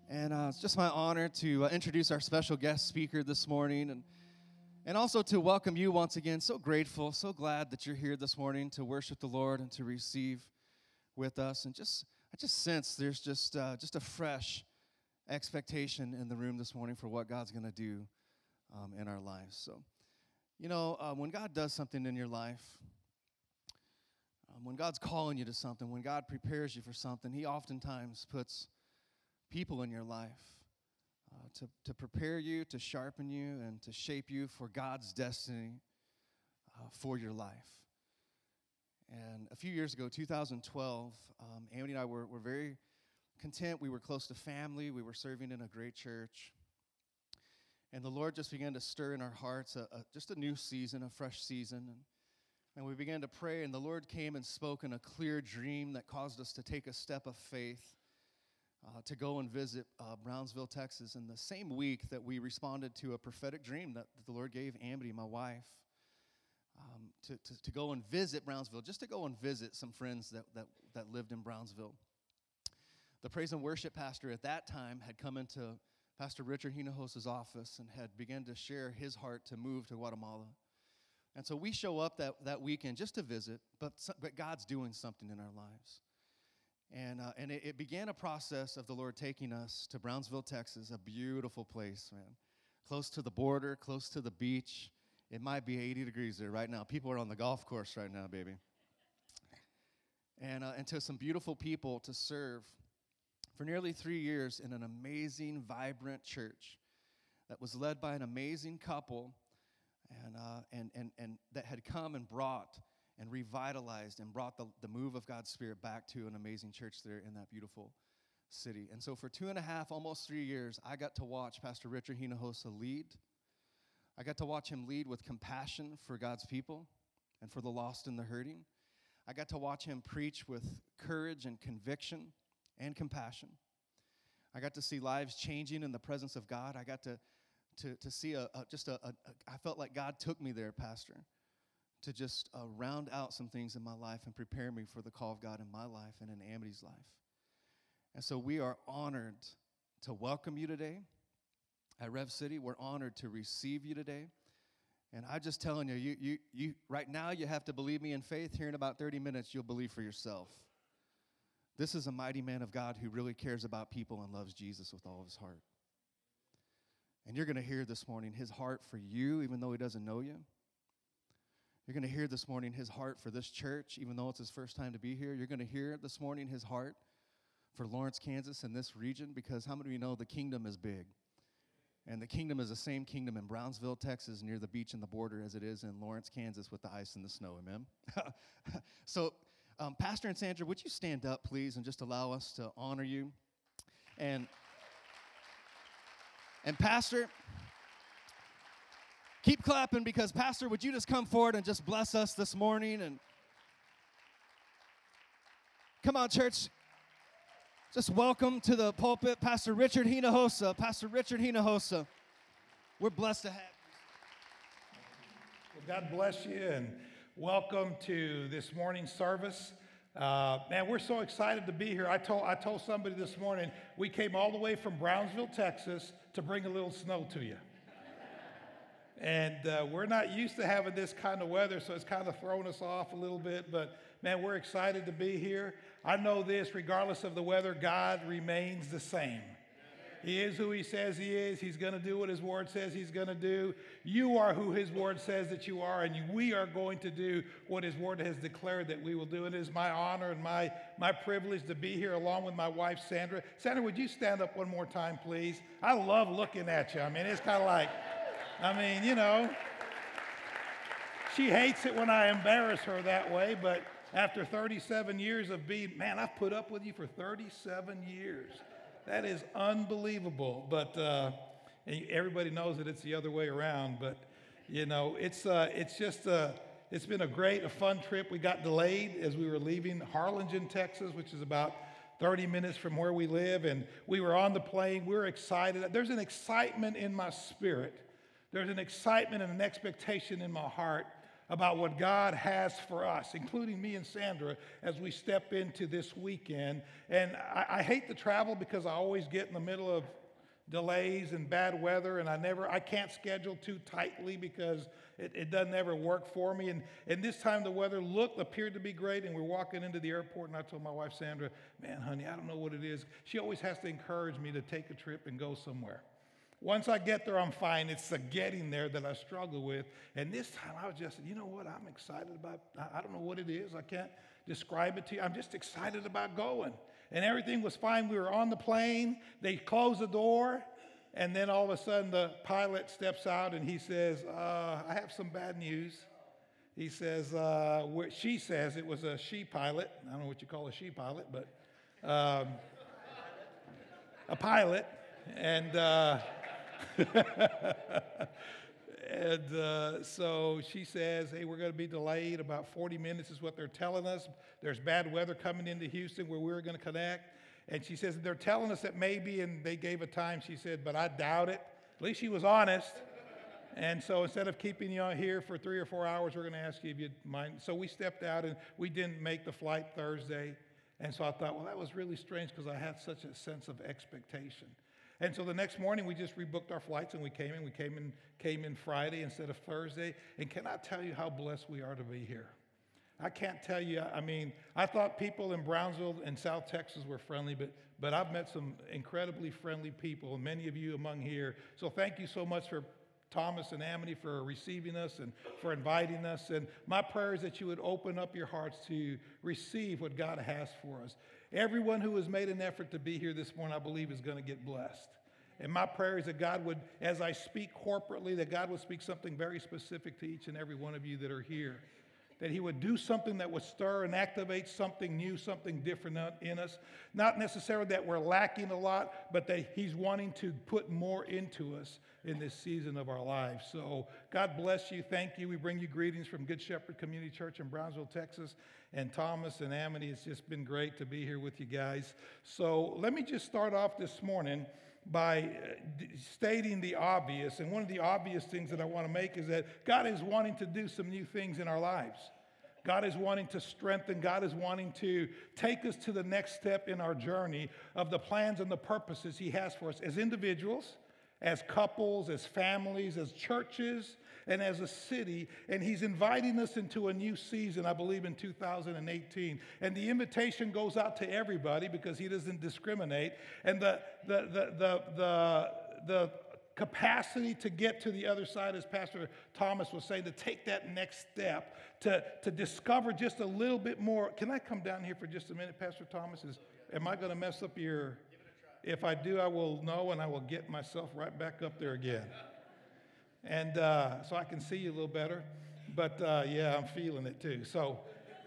And it's just my honor to introduce our special guest speaker this morning and also to welcome you once again. So grateful, so glad that you're here this morning to worship the Lord and to receive with us. And I just sense there's just a fresh expectation in the room this morning for what God's going to do in our lives. So, when God does something in your life, when God's calling you to something, when God prepares you for something, He oftentimes puts people in your life to prepare you, to sharpen you, and to shape you for God's destiny for your life. And a few years ago, 2012, Amity and I were very content. We were close to family. We were serving in a great church. And the Lord just began to stir in our hearts just a new season, a fresh season. And we began to pray, and the Lord came and spoke in a clear dream that caused us to take a step of faith to go and visit Brownsville, Texas. In the same week that we responded to a prophetic dream that the Lord gave Amity, my wife, to go and visit Brownsville, just to go and visit some friends that lived in Brownsville. The praise and worship pastor at that time had come into Pastor Richard Hinojosa's office and had begun to share his heart to move to Guatemala. And so we show up that weekend just to visit, but God's doing something in our lives. And it began a process of the Lord taking us to Brownsville, Texas, a beautiful place, man. Close to the border, close to the beach. It might be 80 degrees there right now. People are on the golf course right now, baby. And to some beautiful people to serve for nearly 3 years in an amazing, vibrant church that was led by an amazing couple and that had come and brought and revitalized and brought the move of God's Spirit back to an amazing church there in that beautiful city. And so for 2.5, almost 3 years, I got to watch Pastor Richard Hinojosa lead. I got to watch him lead with compassion for God's people and for the lost and the hurting. I got to watch him preach with courage and conviction and compassion. I got to see lives changing in the presence of God. I got to see I felt like God took me there, Pastor, to just round out some things in my life and prepare me for the call of God in my life and in Amity's life. And so we are honored to welcome you today at Rev City. We're honored to receive you today. And I'm just telling you right now you have to believe me in faith. Here in about 30 minutes, you'll believe for yourself. This is a mighty man of God who really cares about people and loves Jesus with all of his heart. And you're going to hear this morning his heart for you, even though he doesn't know you. You're going to hear this morning his heart for this church, even though it's his first time to be here. You're going to hear this morning his heart for Lawrence, Kansas, and this region, because how many of you know the kingdom is big? And the kingdom is the same kingdom in Brownsville, Texas, near the beach and the border, as it is in Lawrence, Kansas, with the ice and the snow. Amen? So, Pastor and Sandra, would you stand up, please, and just allow us to honor you? And Pastor, keep clapping, because Pastor, would you just come forward and just bless us this morning? And come on, church. Just welcome to the pulpit, Pastor Richard Hinojosa. Pastor Richard Hinojosa. We're blessed to have you. Well, God bless you, and welcome to this morning's service. Man, we're so excited to be here. I told somebody this morning, we came all the way from Brownsville, Texas, to bring a little snow to you. And we're not used to having this kind of weather, so it's kind of thrown us off a little bit. But, man, we're excited to be here. I know this, regardless of the weather, God remains the same. He is who he says he is. He's going to do what his word says he's going to do. You are who his word says that you are, and we are going to do what his word has declared that we will do. And it is my honor and my privilege to be here along with my wife, Sandra. Sandra, would you stand up one more time, please? I love looking at you. I mean, it's kind of like, she hates it when I embarrass her that way, but after 37 years of being, man, I've put up with you for 37 years. That is unbelievable. But everybody knows that it's the other way around. But, it's been a fun trip. We got delayed as we were leaving Harlingen, Texas, which is about 30 minutes from where we live. And we were on the plane. We were excited. There's an excitement in my spirit. There's an excitement and an expectation in my heart about what God has for us, including me and Sandra, as we step into this weekend. And I hate to travel because I always get in the middle of delays and bad weather, and I can't schedule too tightly because it doesn't ever work for me. And this time the weather appeared to be great, and we're walking into the airport, and I told my wife, Sandra, man, honey, I don't know what it is. She always has to encourage me to take a trip and go somewhere. Once I get there, I'm fine. It's the getting there that I struggle with. And this time I was just, you know what, I'm excited about. I don't know what it is. I can't describe it to you. I'm just excited about going. And everything was fine. We were on the plane. They closed the door. And then all of a sudden the pilot steps out and he says, I have some bad news. He says, she says it was a she pilot. I don't know what you call a she pilot, but a pilot. And so she says, hey, we're going to be delayed. About 40 minutes is what they're telling us. There's bad weather coming into Houston where we're going to connect. And she says, they're telling us that maybe, and they gave a time, she said, but I doubt it. At least she was honest. And so instead of keeping you here for 3 or 4 hours, we're going to ask you if you'd mind. So we stepped out, and we didn't make the flight Thursday. And so I thought, well, that was really strange because I had such a sense of expectation. And so the next morning, we just rebooked our flights, and we came in Friday instead of Thursday. And can I tell you how blessed we are to be here? I can't tell you. I mean, I thought people in Brownsville and South Texas were friendly, but I've met some incredibly friendly people, and many of you among here. So thank you so much for Thomas and Amity for receiving us and for inviting us. And my prayer is that you would open up your hearts to receive what God has for us. Everyone who has made an effort to be here this morning, I believe, is going to get blessed. And my prayer is that God would, as I speak corporately, that God would speak something very specific to each and every one of you that are here. That he would do something that would stir and activate something new, something different in us. Not necessarily that we're lacking a lot, but that he's wanting to put more into us in this season of our lives. So God bless you. Thank you. We bring you greetings from Good Shepherd Community Church in Brownsville, Texas. And Thomas and Amity, it's just been great to be here with you guys. So let me just start off this morning by stating the obvious. And one of the obvious things that I want to make is that God is wanting to do some new things in our lives. God is wanting to strengthen. God is wanting to take us to the next step in our journey of the plans and the purposes he has for us as individuals, as couples, as families, as churches, and as a city. And he's inviting us into a new season, I believe, in 2018. And the invitation goes out to everybody because he doesn't discriminate. And the capacity to get to the other side, as Pastor Thomas was saying, to take that next step, to discover just a little bit more. Can I come down here for just a minute, Pastor Thomas? Am I going to mess up your... If I do, I will know, and I will get myself right back up there again. And so I can see you a little better. But, yeah, I'm feeling it too. So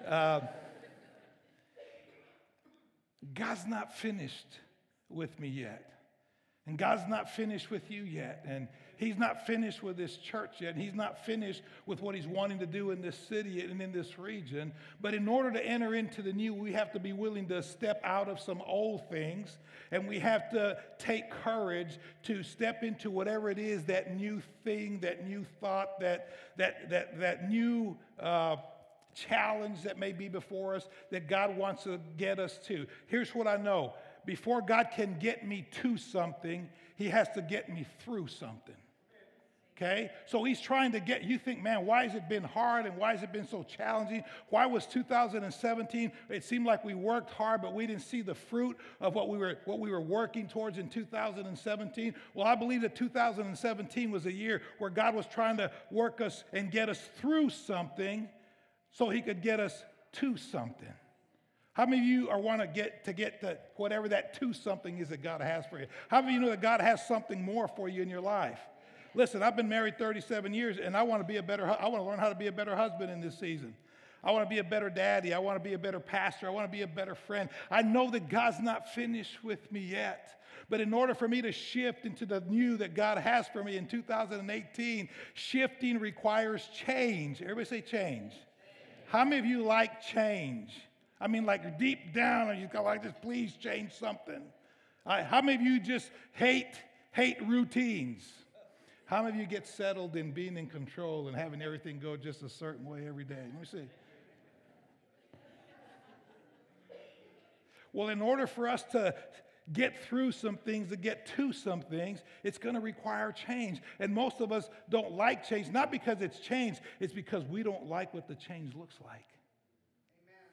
God's not finished with me yet. And God's not finished with you yet. And he's not finished with this church yet. And he's not finished with what he's wanting to do in this city and in this region. But in order to enter into the new, we have to be willing to step out of some old things. And we have to take courage to step into whatever it is, that new thing, that new thought, that new challenge that may be before us that God wants to get us to. Here's what I know. Before God can get me to something, he has to get me through something. Okay? So he's trying to get, you think, man, why has it been hard and why has it been so challenging? Why was 2017, it seemed like we worked hard, but we didn't see the fruit of what we were working towards in 2017? Well, I believe that 2017 was a year where God was trying to work us and get us through something so he could get us to something. How many of you want to get to whatever that to something is that God has for you? How many of you know that God has something more for you in your life? Listen, I've been married 37 years, and I want to learn how to be a better husband in this season. I want to be a better daddy. I want to be a better pastor. I want to be a better friend. I know that God's not finished with me yet. But in order for me to shift into the new that God has for me in 2018, shifting requires change. Everybody say change. How many of you like change? I mean, like deep down, and you go like this, please change something. How many of you just hate routines? How many of you get settled in being in control and having everything go just a certain way every day? Let me see. Well, in order for us to get through some things, to get to some things, it's going to require change. And most of us don't like change, not because it's change, it's because we don't like what the change looks like. Amen.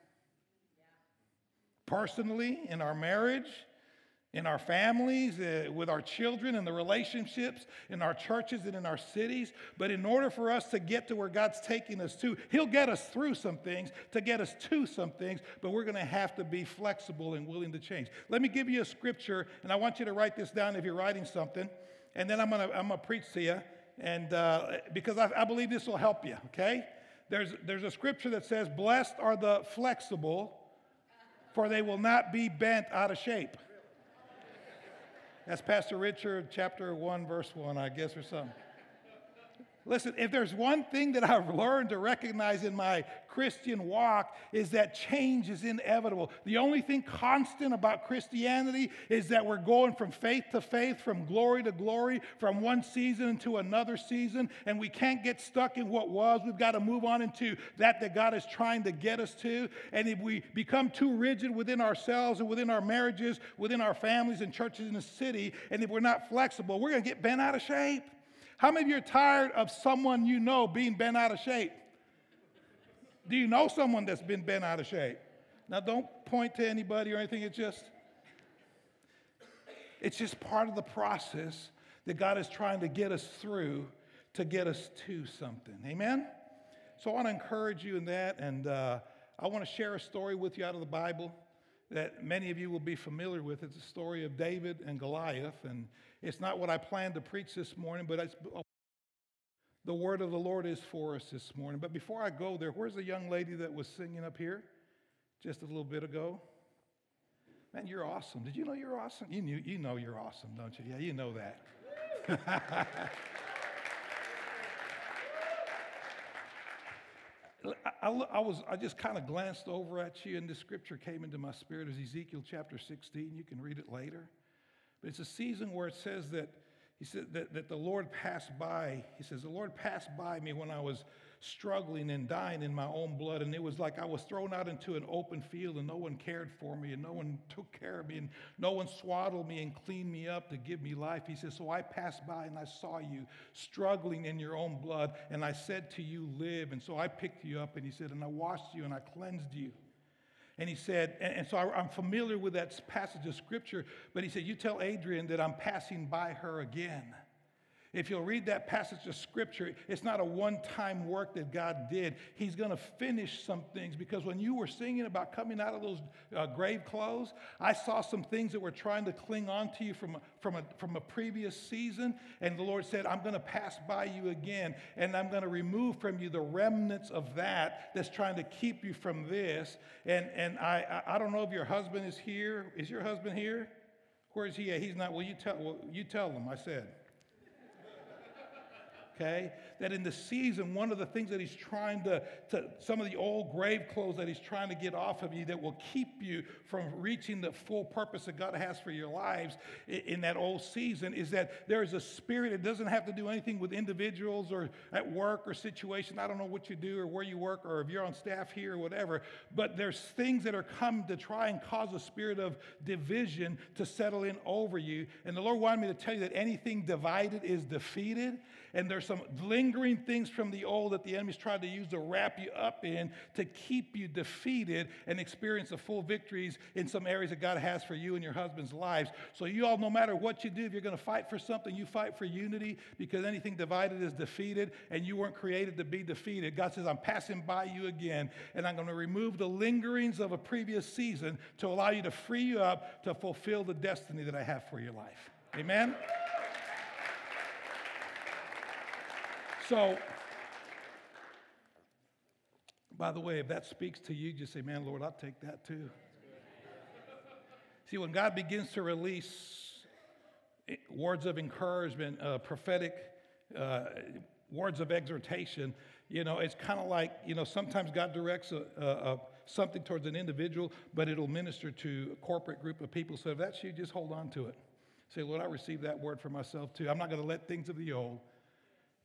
Personally, in our marriage, in our families, with our children, in the relationships, in our churches, and in our cities. But in order for us to get to where God's taking us to, He'll get us through some things to get us to some things, but we're going to have to be flexible and willing to change. Let me give you a scripture, and I want you to write this down if you're writing something, and then I'm gonna preach to you, and because I believe this will help you, okay? There's a scripture that says, "Blessed are the flexible, for they will not be bent out of shape." That's Pastor Richard, chapter 1, verse 1, I guess, or something. Listen, if there's one thing that I've learned to recognize in my Christian walk is that change is inevitable. The only thing constant about Christianity is that we're going from faith to faith, from glory to glory, from one season into another season, and we can't get stuck in what was. We've got to move on into that God is trying to get us to. And if we become too rigid within ourselves and within our marriages, within our families and churches in the city, and if we're not flexible, we're going to get bent out of shape. How many of you are tired of someone you know being bent out of shape? Do you know someone that's been bent out of shape? Now, don't point to anybody or anything. It's just part of the process that God is trying to get us through to get us to something. Amen? So I want to encourage you in that, and I want to share a story with you out of the Bible that many of you will be familiar with. It's the story of David and Goliath, and it's not what I planned to preach this morning, but the word of the Lord is for us this morning. But before I go there, where's the young lady that was singing up here just a little bit ago? Man, you're awesome. Did you know you're awesome? You know you're awesome, don't you? Yeah, you know that. I just kind of glanced over at you, and this scripture came into my spirit as Ezekiel chapter 16. You can read it later. But it's a season where it says that he said that the Lord passed by. He says, the Lord passed by me when I was struggling and dying in my own blood. And it was like I was thrown out into an open field and no one cared for me and no one took care of me and no one swaddled me and cleaned me up to give me life. He says, so I passed by and I saw you struggling in your own blood. And I said to you, live. And so I picked you up, and he said, and I washed you and I cleansed you. And he said, and so I'm familiar with that passage of scripture, but he said, you tell Adrian that I'm passing by her again. If you'll read that passage of scripture, it's not a one-time work that God did. He's going to finish some things, because when you were singing about coming out of those grave clothes, I saw some things that were trying to cling on to you from a previous season, and the Lord said, I'm going to pass by you again, and I'm going to remove from you the remnants of that's trying to keep you from this. And I don't know if your husband is here. Is your husband here? Where is he at? He's not. Well, you tell him, I said. Okay, that in the season, one of the things that he's trying to some of the old grave clothes that he's trying to get off of you that will keep you from reaching the full purpose that God has for your lives in that old season is that there is a spirit. It doesn't have to do anything with individuals or at work or situation. I don't know what you do or where you work or if you're on staff here or whatever, but there's things that are coming to try and cause a spirit of division to settle in over you. And the Lord wanted me to tell you that anything divided is defeated. And there's some lingering things from the old that the enemy's tried to use to wrap you up in to keep you defeated and experience the full victories in some areas that God has for you and your husband's lives. So you all, no matter what you do, if you're going to fight for something, you fight for unity, because anything divided is defeated, and you weren't created to be defeated. God says, I'm passing by you again, and I'm going to remove the lingerings of a previous season to allow you to free you up to fulfill the destiny that I have for your life. Amen? So, by the way, if that speaks to you, just say, man, Lord, I'll take that too. See, when God begins to release words of encouragement, prophetic words of exhortation, it's kind of like, sometimes God directs something towards an individual, but it'll minister to a corporate group of people. So if that's you, just hold on to it. Say, Lord, I received that word for myself too. I'm not going to let things of the old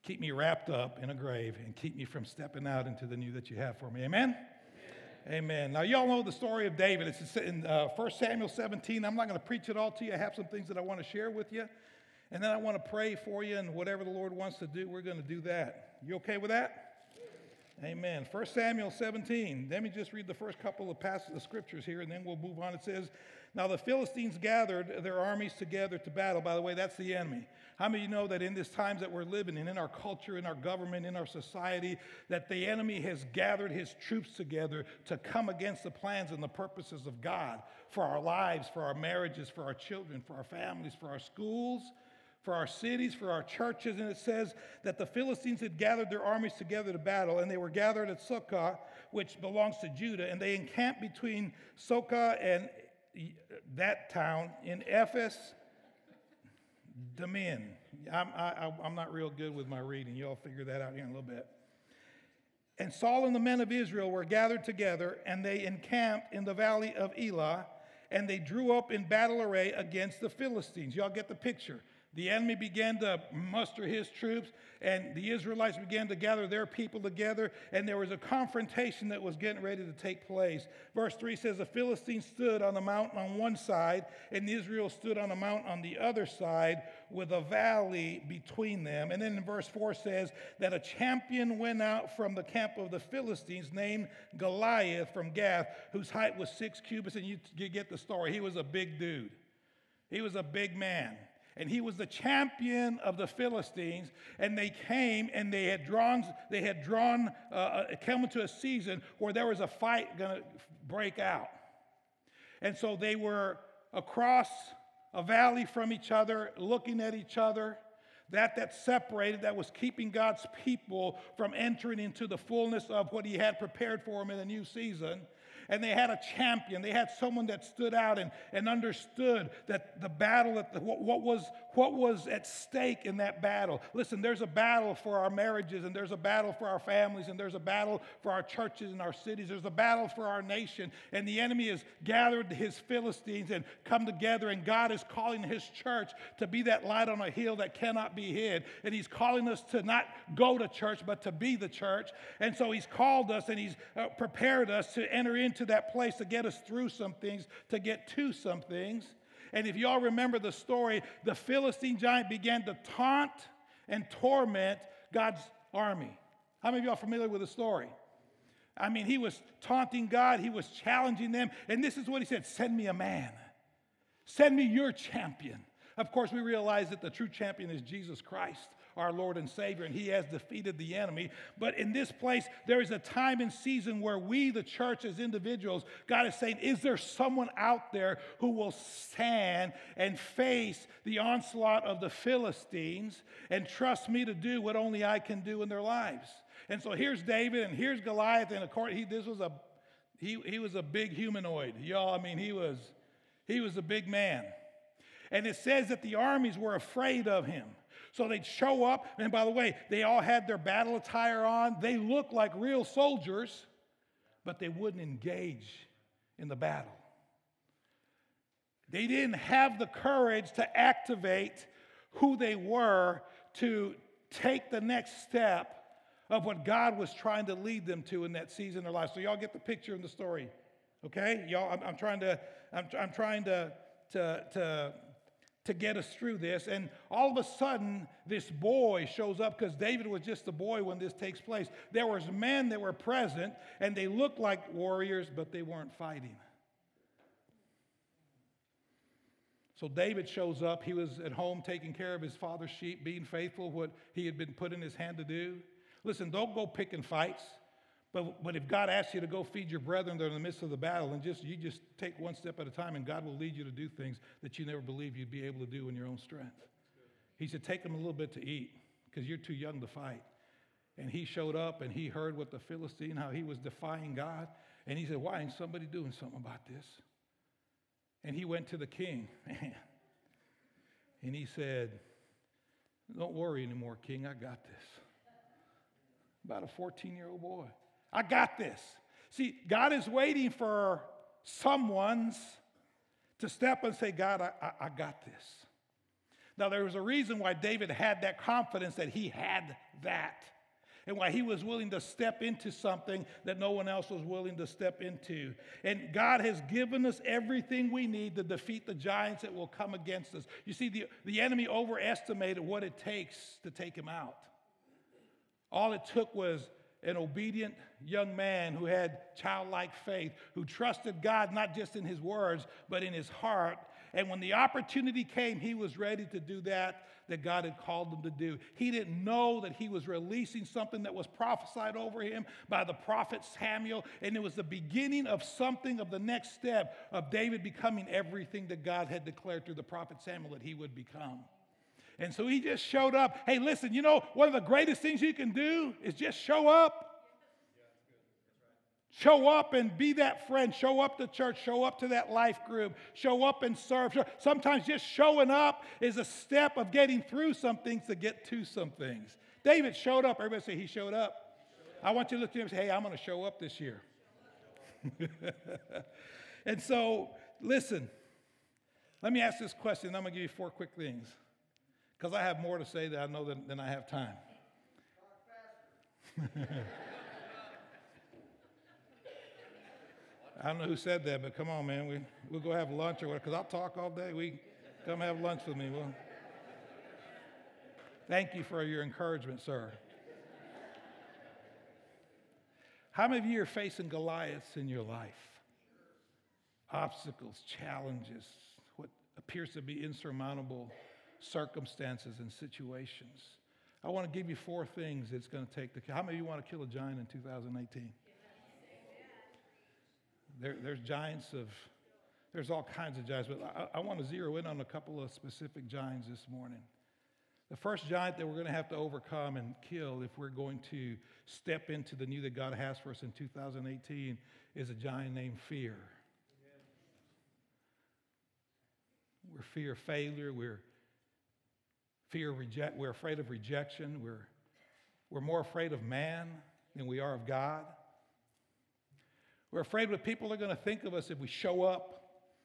keep me wrapped up in a grave, and keep me from stepping out into the new that you have for me. Amen? Amen. Now, y'all know the story of David. It's in 1 Samuel 17. I'm not going to preach it all to you. I have some things that I want to share with you. And then I want to pray for you, and whatever the Lord wants to do, we're going to do that. You okay with that? Amen. 1 Samuel 17. Let me just read the first couple of passages of scriptures here, and then we'll move on. It says, now the Philistines gathered their armies together to battle. By the way, that's the enemy. How many of you know that in these times that we're living in our culture, in our government, in our society, that the enemy has gathered his troops together to come against the plans and the purposes of God for our lives, for our marriages, for our children, for our families, for our schools, for our cities, for our churches. And it says that the Philistines had gathered their armies together to battle, and they were gathered at Socoh, which belongs to Judah, and they encamped between Socoh and that town in Ephes Dammim. I'm not real good with my reading. You'll figure that out here in a little bit. And Saul and the men of Israel were gathered together, and they encamped in the valley of Elah, and they drew up in battle array against the Philistines. Y'all get the picture. The enemy began to muster his troops, and the Israelites began to gather their people together, and there was a confrontation that was getting ready to take place. Verse 3 says, the Philistines stood on the mountain on one side, and Israel stood on a mountain on the other side, with a valley between them. And then in verse 4 says that a champion went out from the camp of the Philistines named Goliath from Gath, whose height was 6 cubits, and you get the story. He was a big dude. He was a big man. And he was the champion of the Philistines, and they came and they had come into a season where there was a fight going to break out. And so they were across a valley from each other, looking at each other. That separated, that was keeping God's people from entering into the fullness of what he had prepared for them in the new season. And they had a champion. They had someone that stood out and understood that the battle, what was at stake in that battle. Listen, there's a battle for our marriages, and there's a battle for our families, and there's a battle for our churches and our cities. There's a battle for our nation. And the enemy has gathered his Philistines and come together, and God is calling his church to be that light on a hill that cannot be hid. And he's calling us to not go to church, but to be the church. And so he's called us, and he's prepared us to enter into that place to get us through some things, to get to some things. And if y'all remember the story, the Philistine giant began to taunt and torment God's army. How many of y'all are familiar with the story? I mean, he was taunting God, he was challenging them, and this is what he said: send me a man. Send me your champion. Of course, we realize that the true champion is Jesus Christ, our Lord and Savior, and he has defeated the enemy. But in this place, there is a time and season where we, the church, as individuals, God is saying, is there someone out there who will stand and face the onslaught of the Philistines and trust me to do what only I can do in their lives? And so here's David, and here's Goliath, and of course, he was a big humanoid, y'all. I mean, he was a big man. And it says that the armies were afraid of him. So they'd show up, and by the way, they all had their battle attire on. They looked like real soldiers, but they wouldn't engage in the battle. They didn't have the courage to activate who they were to take the next step of what God was trying to lead them to in that season of their life. So y'all get the picture in the story, okay? Y'all, I'm trying to get us through this. And all of a sudden, this boy shows up, because David was just a boy when this takes place. There was men that were present, and they looked like warriors, but they weren't fighting. So David shows up. He was at home taking care of his father's sheep, being faithful what he had been put in his hand to do. Listen, don't go picking fights. But if God asks you to go feed your brethren that are in the midst of the battle, and you just take one step at a time, and God will lead you to do things that you never believed you'd be able to do in your own strength. He said, take them a little bit to eat, because you're too young to fight. And he showed up, and he heard what the Philistine, how he was defying God. And he said, why ain't somebody doing something about this? And he went to the king, man. And he said, don't worry anymore, king, I got this. About a 14-year-old boy. I got this. See, God is waiting for someone to step and say, God, I got this. Now, there was a reason why David had that confidence that he had that, and why he was willing to step into something that no one else was willing to step into. And God has given us everything we need to defeat the giants that will come against us. You see, the enemy overestimated what it takes to take him out. All it took was an obedient young man who had childlike faith, who trusted God not just in his words, but in his heart. And when the opportunity came, he was ready to do that God had called him to do. He didn't know that he was releasing something that was prophesied over him by the prophet Samuel, and it was the beginning of something, of the next step of David becoming everything that God had declared through the prophet Samuel that he would become. And so he just showed up. Hey, listen, you know, one of the greatest things you can do is just show up. Show up and be that friend. Show up to church. Show up to that life group. Show up and serve. Sometimes just showing up is a step of getting through some things to get to some things. David showed up. Everybody say he showed up. I want you to look at him and say, hey, I'm going to show up this year. And so, listen, let me ask this question. I'm going to give you 4 quick things, because I have more to say that I know than I have time. I don't know who said that, but come on, man. We'll go have lunch or whatever, because I'll talk all day. Come have lunch with me. Well, thank you for your encouragement, sir. How many of you are facing Goliaths in your life? Obstacles, challenges, what appears to be insurmountable circumstances and situations. I want to give you 4 things it's going to take to kill. How many of you want to kill a giant in 2018? There's giants there's all kinds of giants, but I want to zero in on a couple of specific giants this morning. The first giant that we're going to have to overcome and kill if we're going to step into the new that God has for us in 2018 is a giant named fear. We're fear of failure. We're afraid of rejection. We're more afraid of man than we are of God. We're afraid what people are going to think of us if we show up,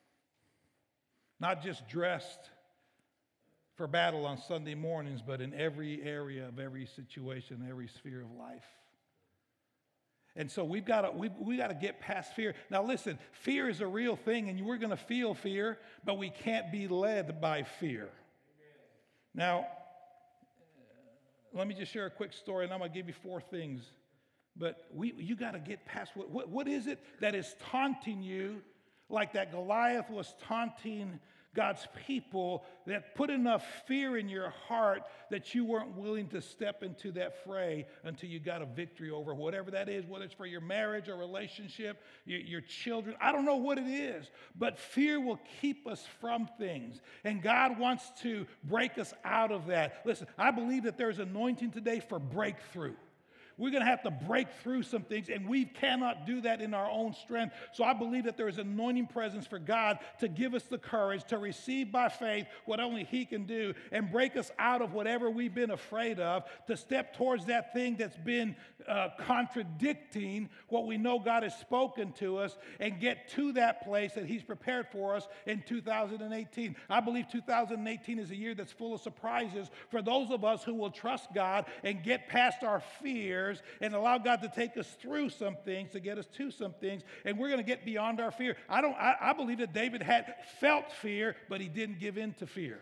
not just dressed for battle on Sunday mornings, but in every area of every situation, every sphere of life. And so we've got to get past fear. Now listen, fear is a real thing, and we're going to feel fear, but we can't be led by fear. Now, let me just share a quick story, and I'm going to give you 4 things. But you got to get past what is it that is taunting you, like that Goliath was taunting God's people, that put enough fear in your heart that you weren't willing to step into that fray until you got a victory over whatever that is, whether it's for your marriage or relationship, your children. I don't know what it is, but fear will keep us from things. And God wants to break us out of that. Listen, I believe that there's anointing today for breakthrough. We're going to have to break through some things, and we cannot do that in our own strength. So I believe that there is an anointing presence for God to give us the courage to receive by faith what only He can do and break us out of whatever we've been afraid of, to step towards that thing that's been contradicting what we know God has spoken to us, and get to that place that He's prepared for us in 2018. I believe 2018 is a year that's full of surprises for those of us who will trust God and get past our fears and allow God to take us through some things to get us to some things, and we're going to get beyond our fear. I believe that David had felt fear, but he didn't give in to fear.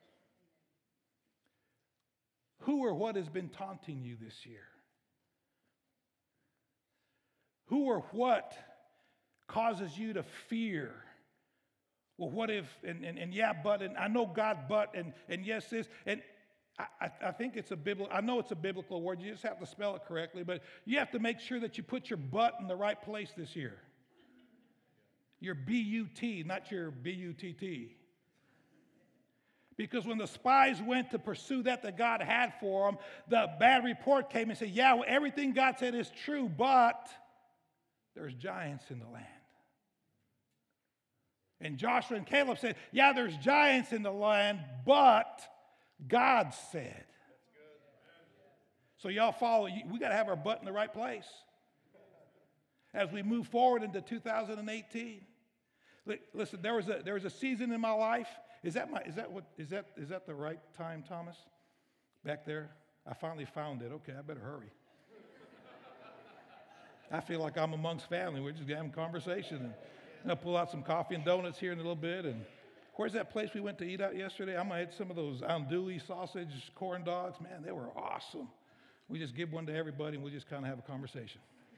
Who or what has been taunting you this year? Who or what causes you to fear? Well, what if, and yeah, but, and I know God, but, and yes, this, and I think it's I know it's a biblical word. You just have to spell it correctly, but you have to make sure that you put your butt in the right place this year. Your B-U-T, not your B-U-T-T. Because when the spies went to pursue that God had for them, the bad report came and said, yeah, well, everything God said is true, but there's giants in the land. And Joshua and Caleb said, yeah, there's giants in the land, but God said. So y'all follow. We got to have our butt in the right place as we move forward into 2018. Listen, there was a season in my life, Is that the right time, Thomas? Back there? I finally found it. Okay, I better hurry. I feel like I'm amongst family. We're just having a conversation. And I'll pull out some coffee and donuts here in a little bit. And where's that place we went to eat out yesterday? I'm going to eat some of those andouille sausage corn dogs. Man, they were awesome. We just give one to everybody and we just kind of have a conversation.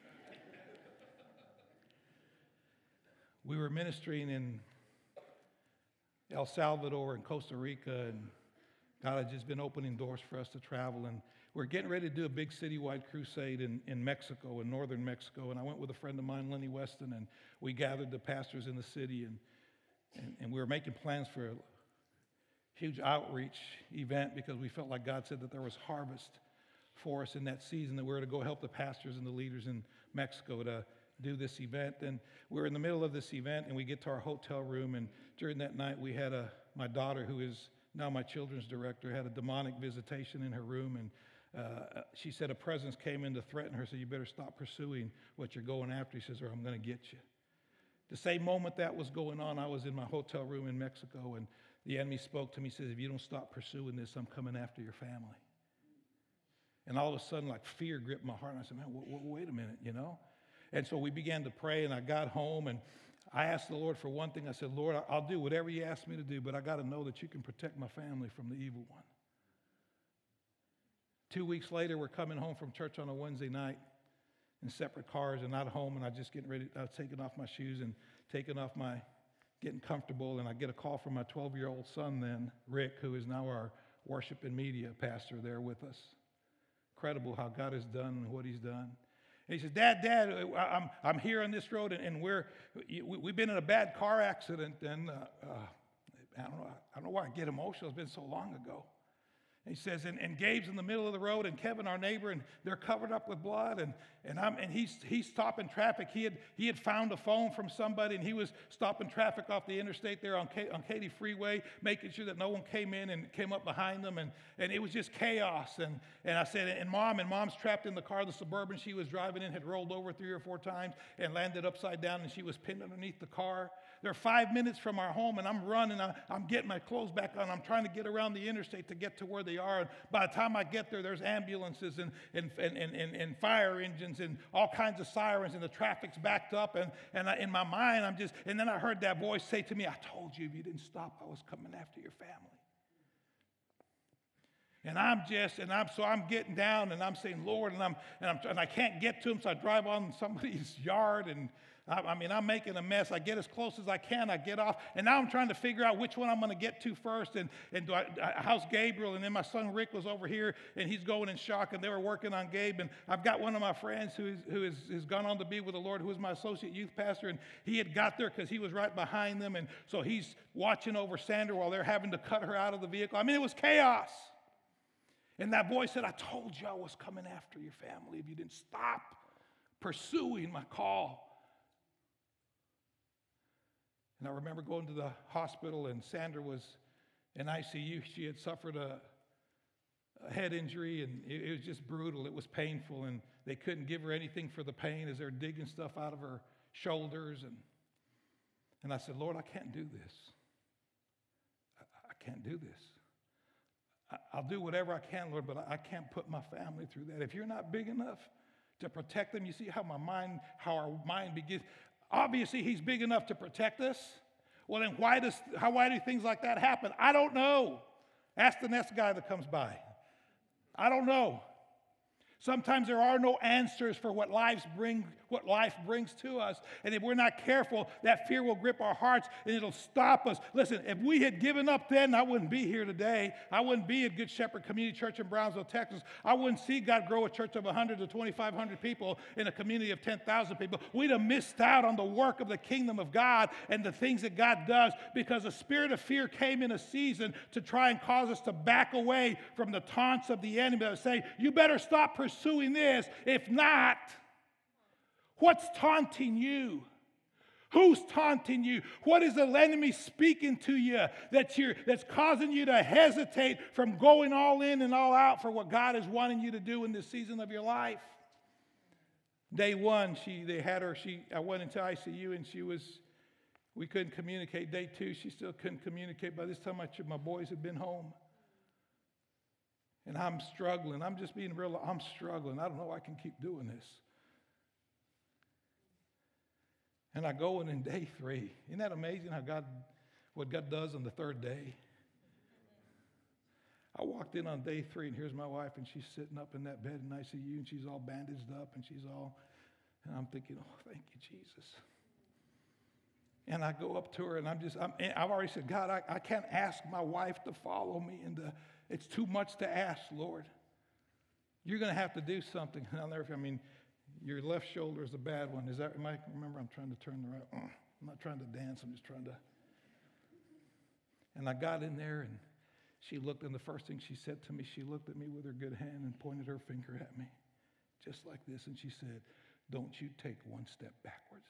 We were ministering in El Salvador and Costa Rica, and God had just been opening doors for us to travel. And we're getting ready to do a big citywide crusade in Mexico, in northern Mexico. And I went with a friend of mine, Lenny Weston, and we gathered the pastors in the city. And we were making plans for a huge outreach event because we felt like God said that there was harvest for us in that season, that we were to go help the pastors and the leaders in Mexico to do this event. And we were in the middle of this event, and we get to our hotel room, and during that night we had my daughter, who is now my children's director, had a demonic visitation in her room, and she said a presence came in to threaten her, so you better stop pursuing what you're going after. He says, or I'm going to get you. The same moment that was going on, I was in my hotel room in Mexico, and the enemy spoke to me. He says, if you don't stop pursuing this, I'm coming after your family. And all of a sudden, like, fear gripped my heart, and I said, man, wait a minute, you know? And so we began to pray, and I got home, and I asked the Lord for one thing. I said, Lord, I'll do whatever you ask me to do, but I got to know that you can protect my family from the evil one. 2 weeks later, we're coming home from church on a Wednesday night in separate cars and not home, and I was taking off my shoes and getting comfortable, and I get a call from my 12-year-old son then, Rick, who is now our worship and media pastor there with us. Incredible how God has done and what he's done. And he says, Dad, I'm here on this road, and we've been in a bad car accident, and I don't know why I get emotional. It's been so long ago. And he says, and Gabe's in the middle of the road, and Kevin, our neighbor, and they're covered up with blood, and he's stopping traffic. He had found a phone from somebody, and he was stopping traffic off the interstate there on Katy Freeway, making sure that no one came in and came up behind them, and it was just chaos. And I said, and Mom's trapped in the car. The Suburban she was driving in had rolled over 3 or 4 times and landed upside down, and she was pinned underneath the car. They're 5 minutes from our home, and I'm running. I'm getting my clothes back on. I'm trying to get around the interstate to get to where they are. And by the time I get there, there's ambulances and fire engines and all kinds of sirens, and the traffic's backed up. And in my mind, and then I heard that voice say to me, I told you if you didn't stop, I was coming after your family. And I'm getting down, and I'm saying, Lord, and I can't get to him, so I drive on somebody's yard, and I'm making a mess. I get as close as I can. I get off, and now I'm trying to figure out which one I'm going to get to first. And how's Gabriel? And then my son Rick was over here, and he's going in shock. And they were working on Gabe. And I've got one of my friends who has gone on to be with the Lord, who is my associate youth pastor, and he had got there because he was right behind them, and so he's watching over Sandra while they're having to cut her out of the vehicle. I mean, it was chaos. And that voice said, I told you I was coming after your family if you didn't stop pursuing my call. And I remember going to the hospital, and Sandra was in ICU. She had suffered a head injury, and it was just brutal. It was painful, and they couldn't give her anything for the pain as they're digging stuff out of her shoulders. And I said, Lord, I can't do this. I can't do this. I'll do whatever I can, Lord, but I can't put my family through that. If you're not big enough to protect them, you see how our mind begins. Obviously, he's big enough to protect us. Well, then why do things like that happen? I don't know. Ask the next guy that comes by. I don't know. Sometimes there are no answers for what life brings to us. And if we're not careful, that fear will grip our hearts and it'll stop us. Listen, if we had given up then, I wouldn't be here today. I wouldn't be at Good Shepherd Community Church in Brownsville, Texas. I wouldn't see God grow a church of 100 to 2,500 people in a community of 10,000 people. We'd have missed out on the work of the kingdom of God and the things that God does because the spirit of fear came in a season to try and cause us to back away from the taunts of the enemy that say, you better stop pursuing this. If not, what's taunting you? Who's taunting you? What is the enemy speaking to you that's causing you to hesitate from going all in and all out for what God is wanting you to do in this season of your life? Day one, I went into ICU, and We couldn't communicate. Day 2, she still couldn't communicate. By this time, my boys had been home. And I'm struggling. I'm just being real. I'm struggling. I don't know I can keep doing this. And I go in day 3. Isn't that amazing what God does on the 3rd day? I walked in on day 3, and here's my wife, and she's sitting up in that bed in ICU, and she's all bandaged up, and I'm thinking, oh, thank you, Jesus. And I go up to her, and I've already said, God, I can't ask my wife to follow me into. It's too much to ask, Lord. You're going to have to do something. And I'll never. Your left shoulder is a bad one. Is that? Remember, I'm trying to turn the right. I'm not trying to dance. I'm just trying to. And I got in there, and she looked, and the first thing she said to me, she looked at me with her good hand and pointed her finger at me, just like this, and she said, "Don't you take one step backwards."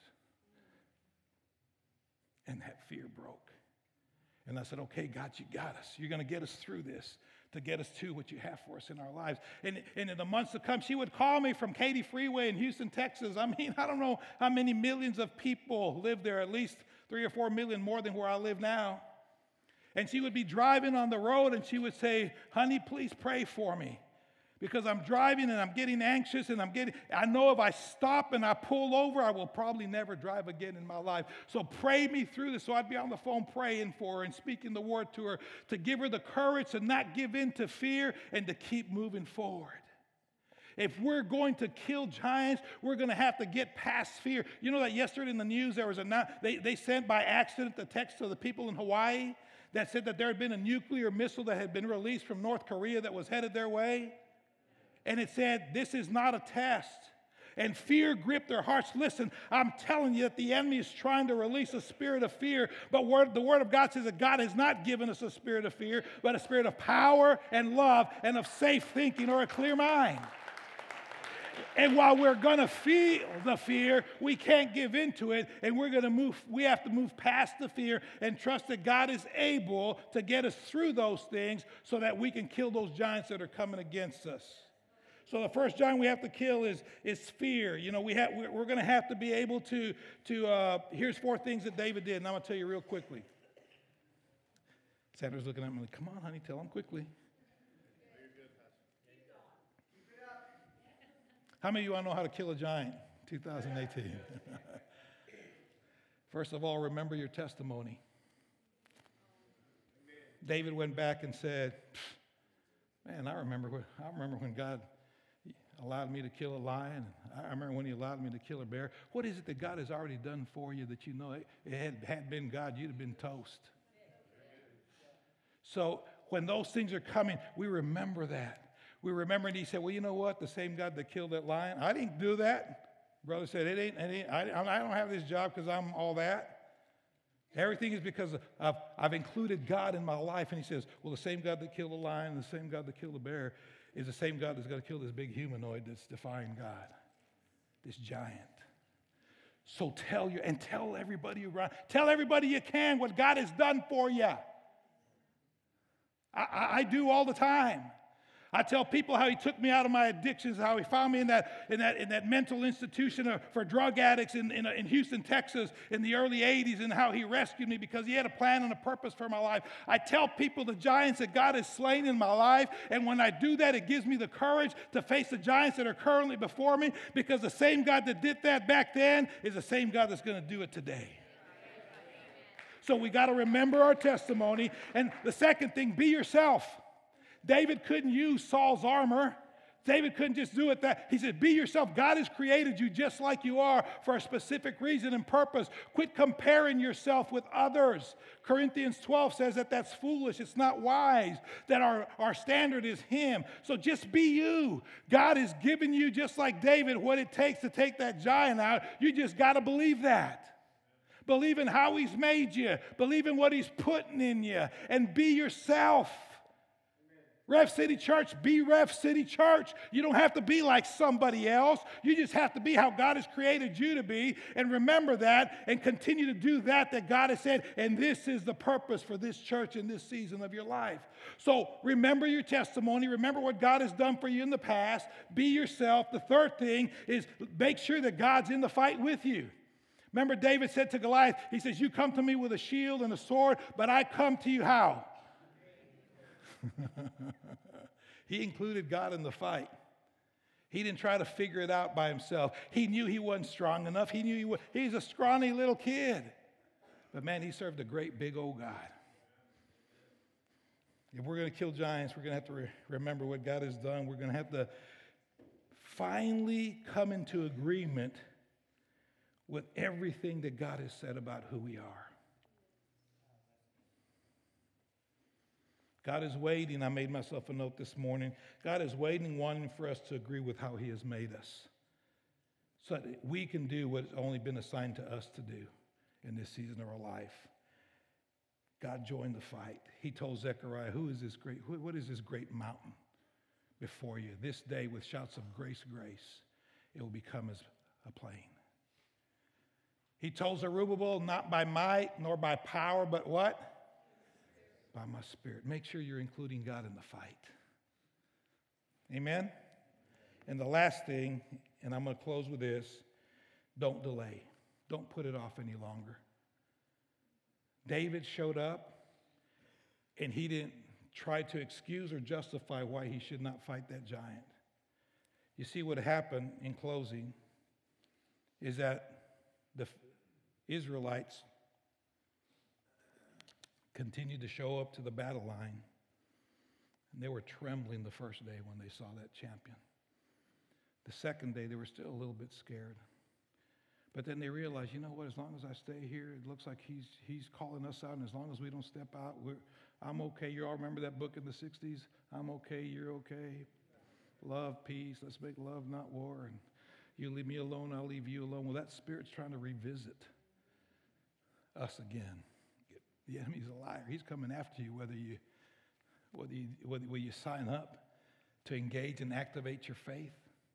And that fear broke. And I said, okay, God, you got us. You're going to get us through this to get us to what you have for us in our lives. And in the months to come, she would call me from Katy Freeway in Houston, Texas. I don't know how many millions of people live there, at least 3 or 4 million more than where I live now. And she would be driving on the road, and she would say, honey, please pray for me. Because I'm driving and I'm getting anxious and I know if I stop and I pull over, I will probably never drive again in my life. So pray me through this. So I'd be on the phone praying for her and speaking the word to her to give her the courage to not give in to fear and to keep moving forward. If we're going to kill giants, we're going to have to get past fear. You know that yesterday in the news there was they sent by accident the text to the people in Hawaii that said that there had been a nuclear missile that had been released from North Korea that was headed their way. And it said, this is not a test. And fear gripped their hearts. Listen, I'm telling you that the enemy is trying to release a spirit of fear. But the Word of God says that God has not given us a spirit of fear, but a spirit of power and love and of safe thinking or a clear mind. And while we're going to feel the fear, we can't give into it. And we have to move past the fear and trust that God is able to get us through those things so that we can kill those giants that are coming against us. So the first giant we have to kill is fear. You know, we're going to have to be able to here's 4 things that David did, and I'm going to tell you real quickly. Sandra's looking at me like, come on, honey, tell him quickly. How many of you want to know how to kill a giant? 2018. First of all, remember your testimony. David went back and said, man, I remember when God allowed me to kill a lion. I remember when he allowed me to kill a bear. What is it that God has already done for you that you know it had been God, you'd have been toast. So when those things are coming, we remember that. We remember, and he said, well, you know what? The same God that killed that lion, I didn't do that. Brother said, I don't have this job because I'm all that. Everything is because I've included God in my life. And he says, well, the same God that killed the lion, the same God that killed the bear, is the same God that's going to kill this big humanoid that's defying God, this giant. So tell everybody around, tell everybody you can what God has done for you. I do all the time. I tell people how he took me out of my addictions, how he found me in that mental institution for drug addicts in Houston, Texas in the early 80s, and how he rescued me because he had a plan and a purpose for my life. I tell people the giants that God has slain in my life, and when I do that, it gives me the courage to face the giants that are currently before me, because the same God that did that back then is the same God that's going to do it today. So we got to remember our testimony. And the second thing, be yourself. David couldn't use Saul's armor. David couldn't just do it that. He said, be yourself. God has created you just like you are for a specific reason and purpose. Quit comparing yourself with others. Corinthians 12 says that that's foolish. It's not wise, that our standard is him. So just be you. God has given you, just like David, what it takes to take that giant out. You just got to believe that. Believe in how he's made you. Believe in what he's putting in you. And be yourself. Rev City Church, be Rev City Church. You don't have to be like somebody else. You just have to be how God has created you to be. And remember that and continue to do that God has said. And this is the purpose for this church in this season of your life. So remember your testimony. Remember what God has done for you in the past. Be yourself. The third thing is make sure that God's in the fight with you. Remember, David said to Goliath, he says, you come to me with a shield and a sword, but I come to you how? He included God in the fight. He didn't try to figure it out by himself. He knew he wasn't strong enough. He knew he's a scrawny little kid. But man, he served a great big old God. If we're going to kill giants, we're going to have to remember what God has done. We're going to have to finally come into agreement with everything that God has said about who we are. God is waiting. I made myself a note this morning. God is waiting, wanting for us to agree with how he has made us so that we can do what has only been assigned to us to do in this season of our life. God joined the fight. He told Zechariah, what is this great mountain before you? This day with shouts of grace, grace, it will become as a plain. He told Zerubbabel, not by might nor by power, but what? By my Spirit. Make sure you're including God in the fight. Amen? And the last thing, and I'm going to close with this, don't delay. Don't put it off any longer. David showed up, and he didn't try to excuse or justify why he should not fight that giant. You see, what happened in closing is that the Israelites continued to show up to the battle line, and they were trembling the first day when they saw that champion. The second day, they were still a little bit scared. But then they realized, you know what, as long as I stay here, it looks like he's calling us out, and as long as we don't step out, I'm okay. You all remember that book in the 60s? I'm okay, you're okay. Love, peace, let's make love, not war. And you leave me alone, I'll leave you alone. Well, that spirit's trying to revisit us again. The enemy's a liar. He's coming after you whether you sign up to engage and activate your faith.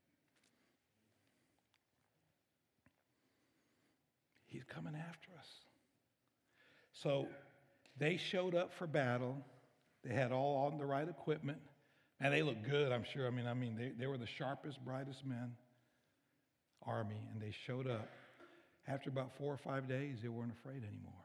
He's coming after us. So they showed up for battle. They had all on the right equipment. And they looked good, I'm sure. I mean, they were the sharpest, brightest men, army, and they showed up. After about 4 or 5 days, they weren't afraid anymore.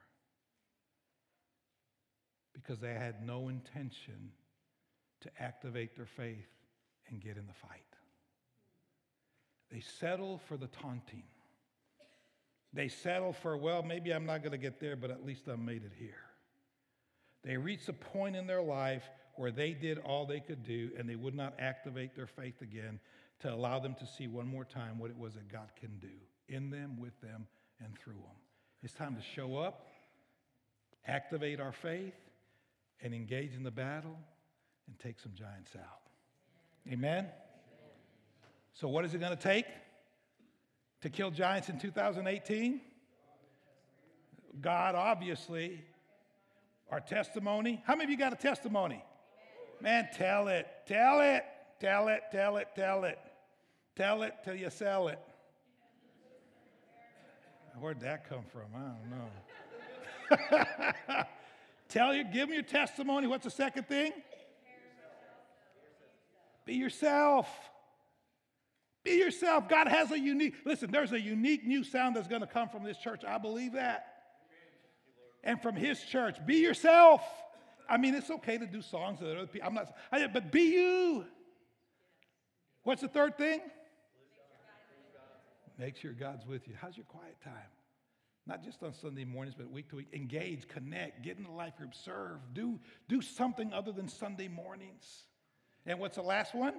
Because they had no intention to activate their faith and get in the fight. They settled for the taunting. They settled for, well, maybe I'm not going to get there, but at least I made it here. They reached a point in their life where they did all they could do, and they would not activate their faith again to allow them to see one more time what it was that God can do in them, with them, and through them. It's time to show up, activate our faith, and engage in the battle and take some giants out. Amen? So what is it going to take to kill giants in 2018? God, obviously. Our testimony. How many of you got a testimony? Man, tell it. Tell it. Tell it. Tell it. Tell it. Tell it till you sell it. Where'd that come from? I don't know. Give me your testimony. What's the second thing? Be yourself. Be yourself. God has a unique, listen, there's a unique new sound that's going to come from this church. I believe that. And from his church. Be yourself. I mean, it's okay to do songs that other people, but be you. What's the third thing? Make sure God's with you. How's your quiet time? Not just on Sunday mornings, but week to week. Engage, connect, get in the life group, serve. Do something other than Sunday mornings. And what's the last one?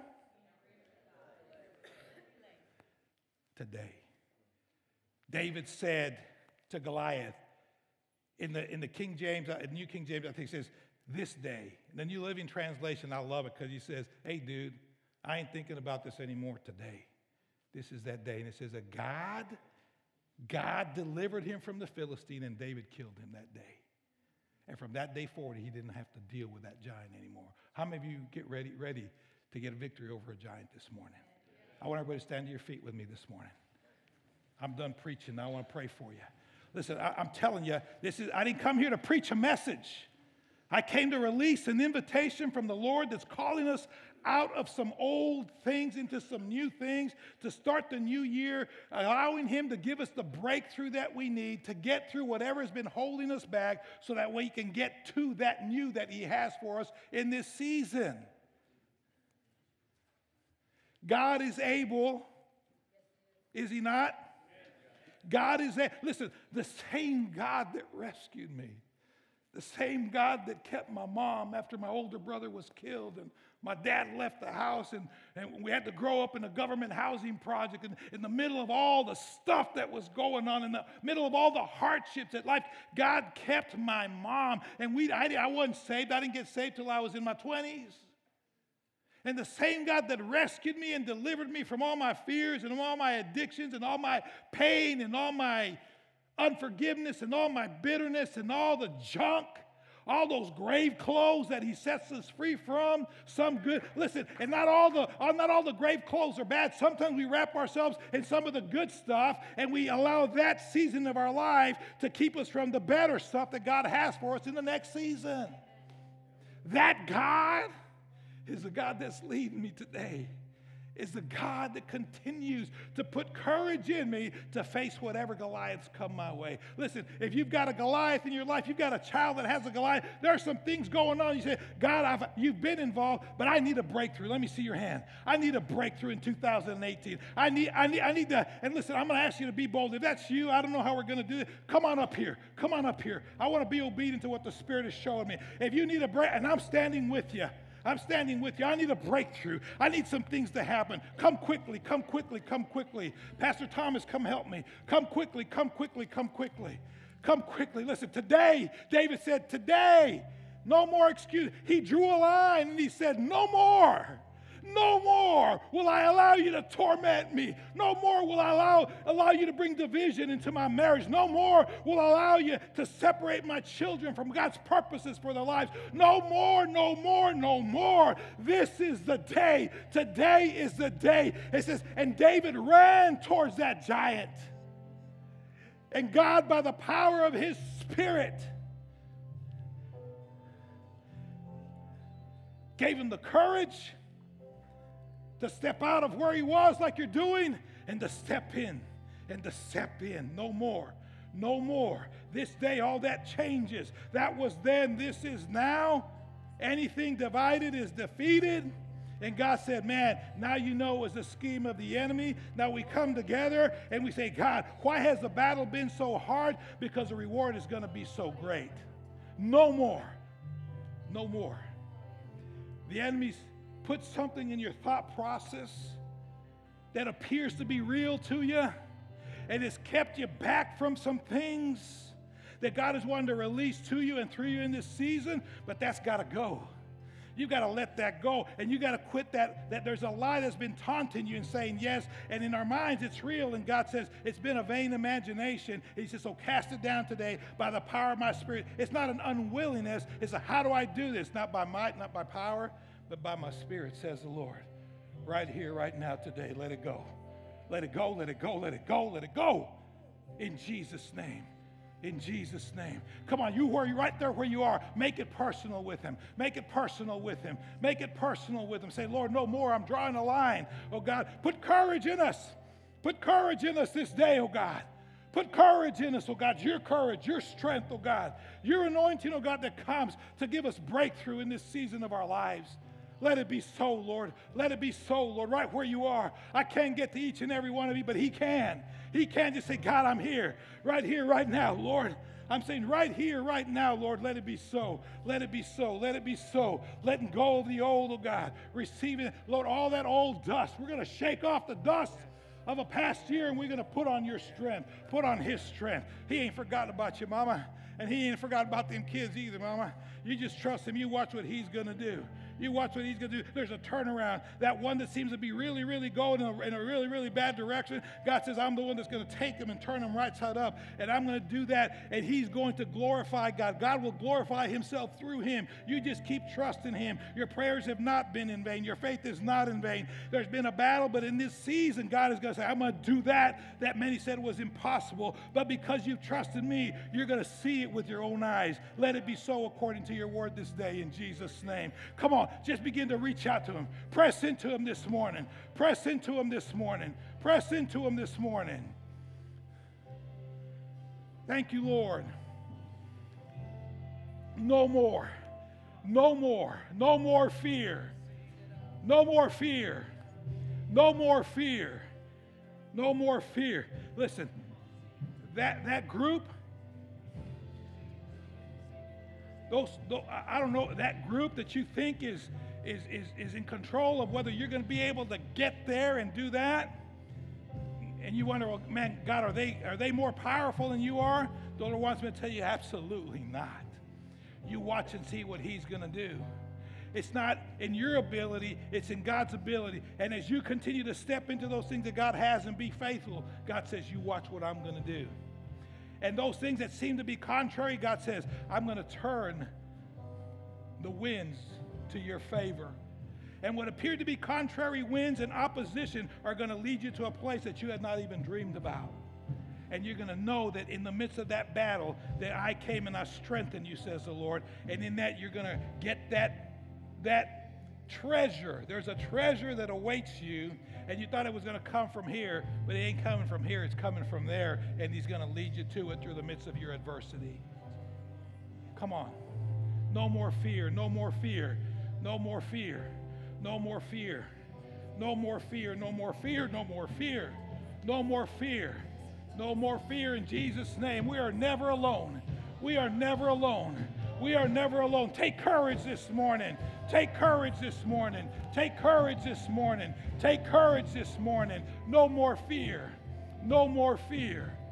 Today. David said to Goliath, in the King James, New King James, I think it says, this day. The New Living Translation, I love it because he says, hey, dude, I ain't thinking about this anymore today. This is that day. And it says that God delivered him from the Philistine, and David killed him that day. And from that day forward, he didn't have to deal with that giant anymore. How many of you get ready to get a victory over a giant this morning? I want everybody to stand to your feet with me this morning. I'm done preaching. Now I want to pray for you. Listen, I'm telling you, I didn't come here to preach a message. I came to release an invitation from the Lord that's calling us out of some old things into some new things, to start the new year, allowing Him to give us the breakthrough that we need to get through whatever has been holding us back so that we can get to that new that He has for us in this season. God is able, is He not? God is able. Listen, the same God that rescued me, the same God that kept my mom after my older brother was killed and my dad left the house and we had to grow up in a government housing project in the middle of all the stuff that was going on, in the middle of all the hardships at life. God kept my mom. And I wasn't saved. I didn't get saved till I was in my 20s. And the same God that rescued me and delivered me from all my fears and all my addictions and all my pain and all my unforgiveness and all my bitterness and all the junk, all those grave clothes that He sets us free from, some good. Listen, and not all the grave clothes are bad. Sometimes we wrap ourselves in some of the good stuff and we allow that season of our life to keep us from the better stuff that God has for us in the next season. That God is the God that's leading me today, is the God that continues to put courage in me to face whatever Goliaths come my way. Listen, if you've got a Goliath in your life, you've got a child that has a Goliath, there are some things going on. You say, God, you've been involved, but I need a breakthrough. Let me see your hand. I need a breakthrough in 2018. I need to, and listen, I'm going to ask you to be bold. If that's you, I don't know how we're going to do it. Come on up here. Come on up here. I want to be obedient to what the Spirit is showing me. If you need a break, and I'm standing with you. I'm standing with you. I need a breakthrough. I need some things to happen. Come quickly, come quickly, come quickly. Pastor Thomas, come help me. Come quickly, come quickly, come quickly. Come quickly. Listen, today, David said, today, no more excuse. He drew a line and he said, no more. No more will I allow you to torment me. No more will I allow you to bring division into my marriage. No more will I allow you to separate my children from God's purposes for their lives. No more, no more, no more. This is the day. Today is the day. It says, and David ran towards that giant. And God, by the power of His Spirit, gave him the courage to step out of where he was like you're doing and to step in and to step in. No more. No more. This day, all that changes. That was then, this is now. Anything divided is defeated. And God said, man, now you know it was the scheme of the enemy. Now we come together and we say, God, why has the battle been so hard? Because the reward is going to be so great. No more. No more. The enemy's put something in your thought process that appears to be real to you and has kept you back from some things that God is wanting to release to you and through you in this season, but that's got to go. You've got to let that go, and you've got to quit that there's a lie that's been taunting you and saying yes, and in our minds it's real, and God says it's been a vain imagination. He says, so cast it down today by the power of my Spirit. It's not an unwillingness. It's a how do I do this? Not by might, not by power, but by my Spirit, says the Lord. Right here, right now, today, let it go. Let it go, let it go, let it go, let it go. In Jesus' name. In Jesus' name. Come on, you right there where you are. Make it personal with Him. Make it personal with Him. Make it personal with Him. Say, Lord, no more. I'm drawing a line. Oh, God, put courage in us. Put courage in us this day, oh, God. Put courage in us, oh God, your courage, your strength, oh God, your anointing, oh God, that comes to give us breakthrough in this season of our lives. Let it be so, Lord. Let it be so, Lord, right where you are. I can't get to each and every one of you, but He can. He can just say, God, I'm here, right now, Lord. I'm saying right here, right now, Lord, let it be so. Let it be so. Let it be so. Letting go of the old, oh God. Receiving, Lord, all that old dust. We're going to shake off the dust of a past year, and we're going to put on your strength. Put on His strength. He ain't forgotten about you, Mama. And He ain't forgotten about them kids either, Mama. You just trust Him. You watch what He's going to do. You watch what he's going to do. There's a turnaround. That one that seems to be really, really going in a really, really bad direction, God says, I'm the one that's going to take him and turn him right side up. And I'm going to do that. And he's going to glorify God. God will glorify himself through him. You just keep trusting him. Your prayers have not been in vain. Your faith is not in vain. There's been a battle, but in this season, God is going to say, I'm going to do that many said was impossible. But because you've trusted me, you're going to see it with your own eyes. Let it be so according to your word this day in Jesus' name. Come on, just begin to reach out to him. Press into him this morning. Press into him this morning. Press into him this morning. Thank you, Lord. No more. No more. No more fear. No more fear. No more fear. No more fear. Listen, that group, I don't know, that group that you think is in control of whether you're going to be able to get there and do that, and you wonder, well, man, God, are they more powerful than you are? The Lord wants me to tell you, absolutely not. You watch and see what he's going to do. It's not in your ability, it's in God's ability. And as you continue to step into those things that God has and be faithful, God says, you watch what I'm going to do. And those things that seem to be contrary, God says, I'm going to turn the winds to your favor. And what appeared to be contrary winds and opposition are going to lead you to a place that you had not even dreamed about. And you're going to know that in the midst of that battle, that I came and I strengthened you, says the Lord. And in that, you're going to get that treasure. There's a treasure that awaits you, and you thought it was going to come from here, but it ain't coming from here. It's coming from there, and he's going to lead you to it through the midst of your adversity. Come on. No more fear. No more fear. No more fear. No more fear. No more fear. No more fear. No more fear. No more fear. No more fear in Jesus' name. We are never alone. We are never alone. We are never alone. Take courage this morning. Take courage this morning. Take courage this morning. Take courage this morning. No more fear. No more fear.